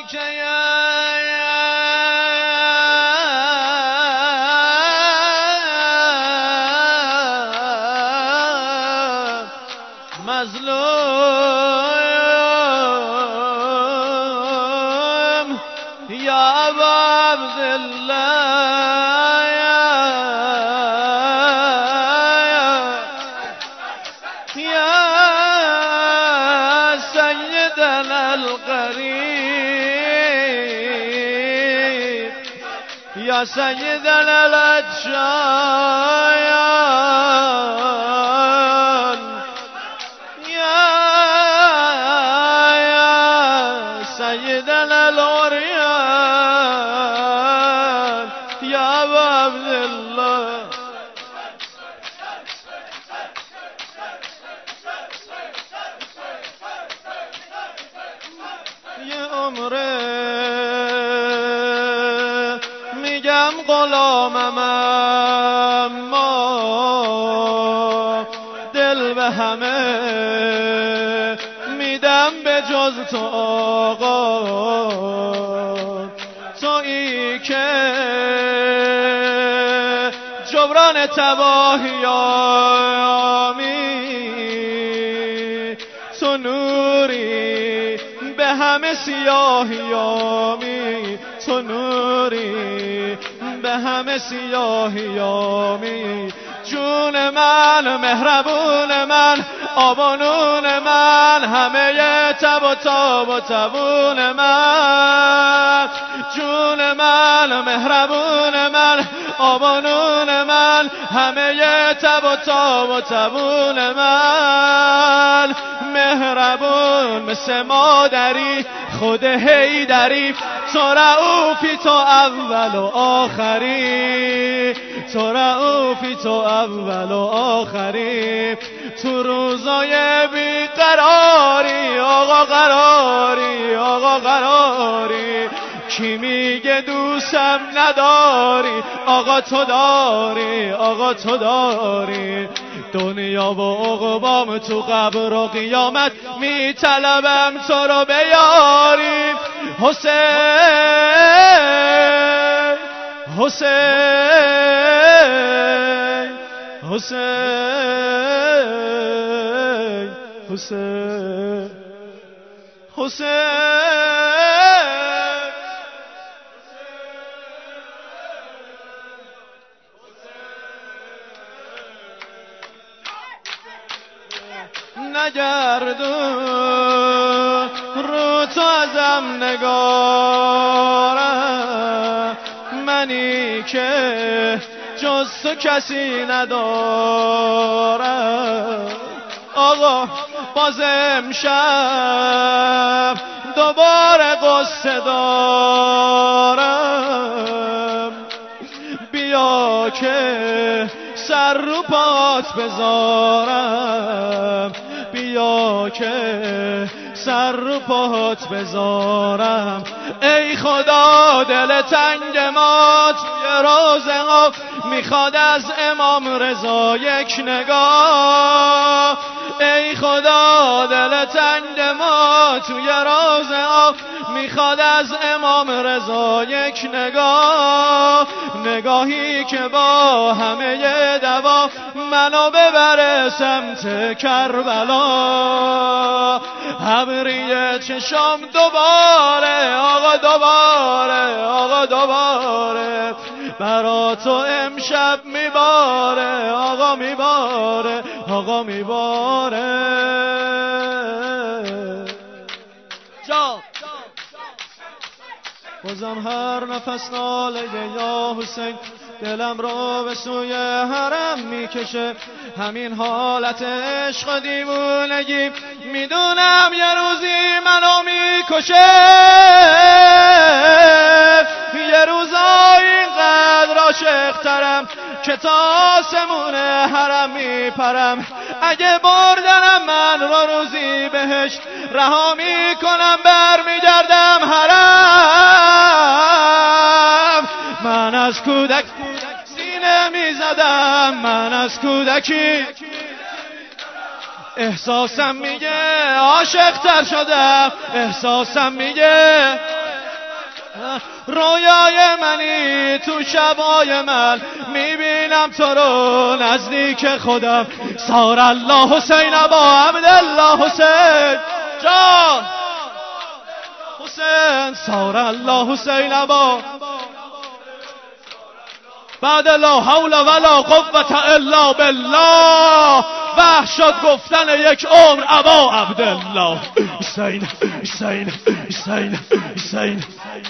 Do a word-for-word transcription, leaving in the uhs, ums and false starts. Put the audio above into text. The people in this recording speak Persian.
علیک یا مظلوم یا ابا عبدالله یا سیدنا القریب یا سیدنا الاتشایان یا سیدنا العریان یا ابا عبدالله یه عمره میگم غلامم اما دل به همه میدم به جز تو آقا تویی که جبران تباهیامی تو نوری به همه سیاهیامی تو نوری به همه سیاهیامی جون من مهربون من آب و نون من همه تب و تاب و تبون من جون من مهربون من آب و نون من همه تب و تاب و تبون من مهربون مثل مادری خود هیدری تو رعوفی تو اول و آخری تو رعوفی تو اول و آخری تو روزای بیقراری آقا قراری آقا قراری کی میگه دوستم نداری آقا تو داری آقا تو داری دنیا و عقبام تو قبر و قیامت میطلبم تو رو بیاری حسین حسین حسین حسین حسین نگردون رو تو ازم نگارم منی که جز تو کسی ندارم آقا باز امشب دوباره قصه دارم بیا که سر رو پات بذارم بیا که سر رو پات بذارم ای خدا دل تنگ ما توی روزه ها میخواد از امام رضا یک نگاه ای خدا دل تنگ ما توی روزه ها میخواد از امام رضا یک نگاه نگاهی که با همه دوا منو ببره سمت کربلا ابری چشام دوباره آقا دوباره آقا دوباره برا تو امشب میباره آقا میباره آقا میباره جا بازم هر نفس ناله یا حسین دلم رو به سوی حرم میکشه همین حالت عشق و دیوونگی میدونم یه روزی منو میکشه یه روزایی اینقدر عاشق‌ترم که تا آسمون حرم میپرم اگه بردنم من رو روزی بهشت رها میکنم برمیگردم حرم من از کودک سینه میزدم من از کودکی احساسم میگه عاشق تر شدم احساسم میگه رویای منی تو شبای من میبینم تو رو نزدیک خودم. سار الله حسین ابا عبدالله حسین جان حسین سار الله حسین ابا بعد لا حول ولا قوة الا بالله. وحشت گفتن یک عمر ابا عبدالله. حسین حسین حسین حسین